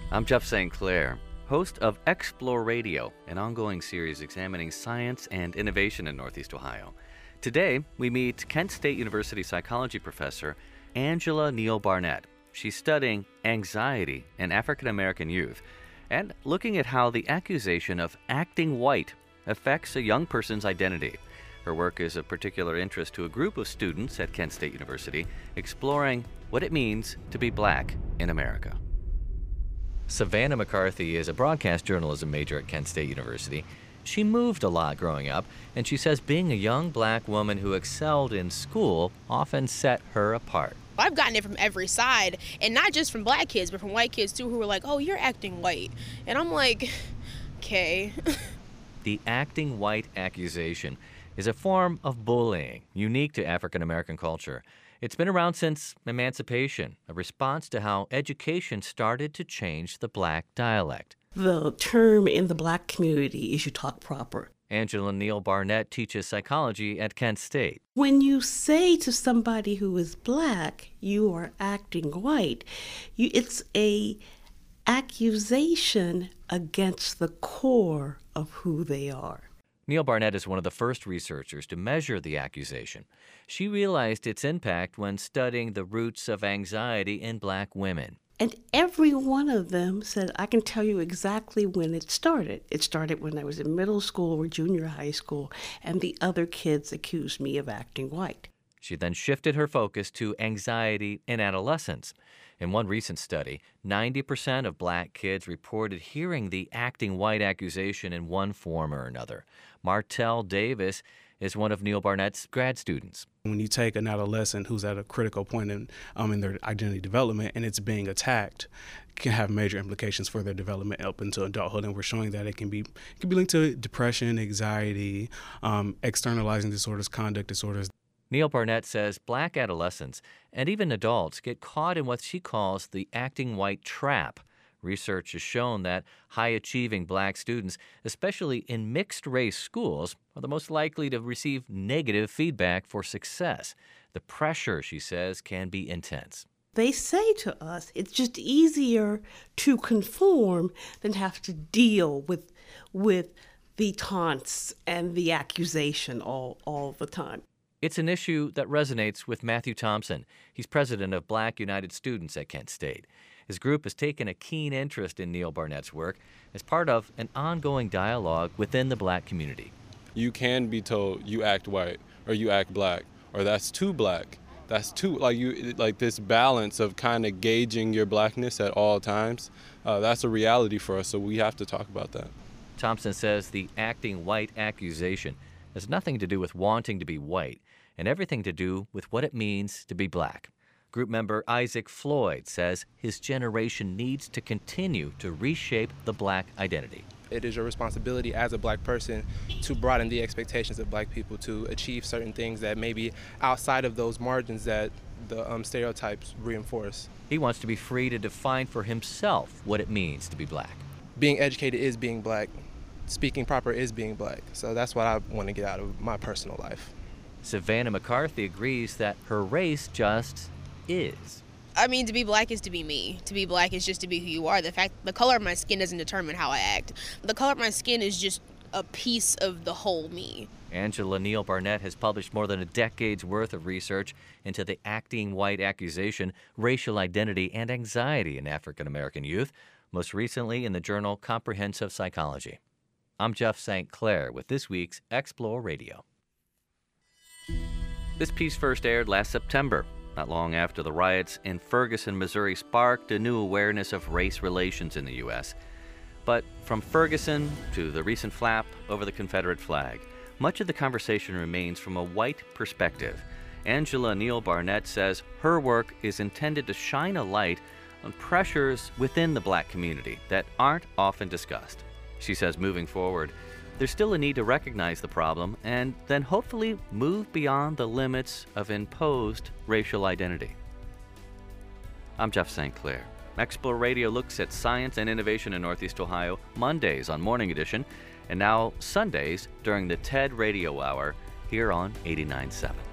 I'm Jeff St. Clair, host of Explore Radio, an ongoing series examining science and innovation in Northeast Ohio. Today, we meet Kent State University psychology professor Angela Neal Barnett. She's studying anxiety in African American youth and looking at how the accusation of acting white affects a young person's identity. Her work is of particular interest to a group of students at Kent State University exploring what it means to be black in America. Savannah McCarthy is a broadcast journalism major at Kent State University. She moved a lot growing up, and she says being a young black woman who excelled in school often set her apart. I've gotten it from every side, and not just from black kids, but from white kids too, who were like, oh, you're acting white. And I'm like, okay. The acting white accusation is a form of bullying unique to African American culture. It's been around since emancipation, a response to how education started to change the black dialect. The term in the black community is you talk proper. Angela Neal Barnett teaches psychology at Kent State. When you say to somebody who is black, you are acting white, it's a accusation against the core of who they are. Neal Barnett is one of the first researchers to measure the accusation. She realized its impact when studying the roots of anxiety in black women. And every one of them said, I can tell you exactly when it started. It started when I was in middle school or junior high school, and the other kids accused me of acting white. She then shifted her focus to anxiety in adolescence. In one recent study, 90% of black kids reported hearing the acting white accusation in one form or another. Martell Davis is one of Neal Barnett's grad students. When you take an adolescent who's at a critical point in their identity development and it's being attacked, it can have major implications for their development up into adulthood. And we're showing that it can be linked to depression, anxiety, externalizing disorders, conduct disorders. Neal Barnett says black adolescents and even adults get caught in what she calls the acting white trap. Research has shown that high-achieving black students, especially in mixed-race schools, are the most likely to receive negative feedback for success. The pressure, she says, can be intense. They say to us, it's just easier to conform than have to deal with the taunts and the accusation all the time. It's an issue that resonates with Matthew Thompson. He's president of Black United Students at Kent State. His group has taken a keen interest in Neal Barnett's work as part of an ongoing dialogue within the black community. You can be told you act white or you act black or that's too black. That's too, like this balance of kind of gauging your blackness at all times. That's a reality for us, so we have to talk about that. Thompson says the acting white accusation has nothing to do with wanting to be white and everything to do with what it means to be black. Group member Isaac Floyd says his generation needs to continue to reshape the black identity. It is your responsibility as a black person to broaden the expectations of black people to achieve certain things that may be outside of those margins that the stereotypes reinforce. He wants to be free to define for himself what it means to be black. Being educated is being black. Speaking proper is being black. So that's what I want to get out of my personal life. Savannah McCarthy agrees that her race just is. I mean, to be black is to be me. To be black is just to be who you are. The color of my skin doesn't determine how I act. The color of my skin is just a piece of the whole me. Angela Neal Barnett has published more than a decade's worth of research into the acting white accusation, racial identity, and anxiety in African American youth, most recently in the journal Comprehensive Psychology. I'm Jeff St. Clair with this week's Explore Radio. This piece first aired last September, not long after the riots in Ferguson, Missouri sparked a new awareness of race relations in the U.S. But from Ferguson to the recent flap over the Confederate flag, much of the conversation remains from a white perspective. Angela Neal Barnett says her work is intended to shine a light on pressures within the black community that aren't often discussed. She says moving forward, there's still a need to recognize the problem and then hopefully move beyond the limits of imposed racial identity. I'm Jeff St. Clair. Explore Radio looks at science and innovation in Northeast Ohio Mondays on Morning Edition and now Sundays during the TED Radio Hour here on 89.7.